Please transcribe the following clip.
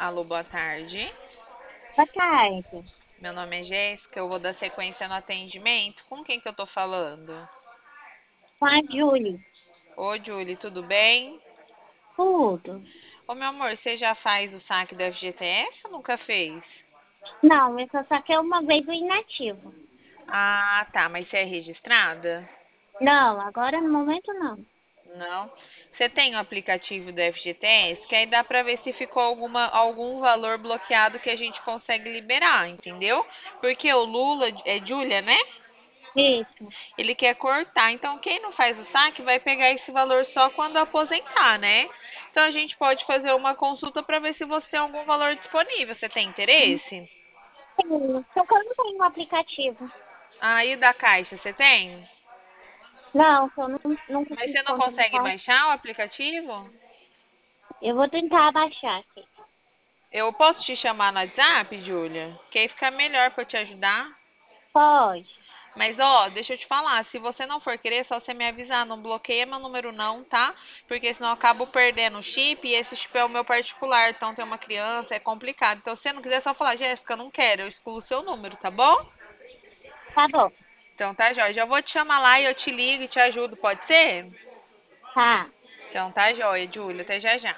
Alô, boa tarde. Boa tarde. Meu nome é Jéssica, eu vou dar sequência no atendimento. Com quem que eu tô falando? Com a Júlia. Ô, Julie, tudo bem? Tudo. Ô, meu amor, você já faz o saque do FGTS ou nunca fez? Não, eu só saquei uma vez o inativo. Ah, tá, mas você é registrada? Não, agora no momento não. Não. Você tem o aplicativo do FGTS, que aí dá pra ver se ficou algum valor bloqueado que a gente consegue liberar, entendeu? Porque o Lula, é Júlia, né? Isso. Ele quer cortar. Então, quem não faz o saque vai pegar esse valor só quando aposentar, né? Então, a gente pode fazer uma consulta para ver se você tem algum valor disponível. Você tem interesse? Sim, só que eu não tenho um aplicativo. Aí da Caixa, você tem? Não, que eu nunca Mas fiz você não conta no consegue site. baixar o aplicativo? Eu vou tentar baixar aqui. Eu posso te chamar no WhatsApp, Júlia? Que aí fica melhor para eu te ajudar. Pode. Mas, ó, deixa eu te falar, se você não for querer, é só você me avisar, não bloqueia meu número não, tá? Porque senão eu acabo perdendo o chip e esse chip é o meu particular, então tem uma criança, é complicado. Então, se você não quiser, é só falar, Jéssica, eu não quero, eu excluo o seu número, tá bom? Tá bom. Então tá, Jóia, já vou te chamar lá e eu te ligo e te ajudo, pode ser? Tá. Então tá, Jóia, Júlia, até já já.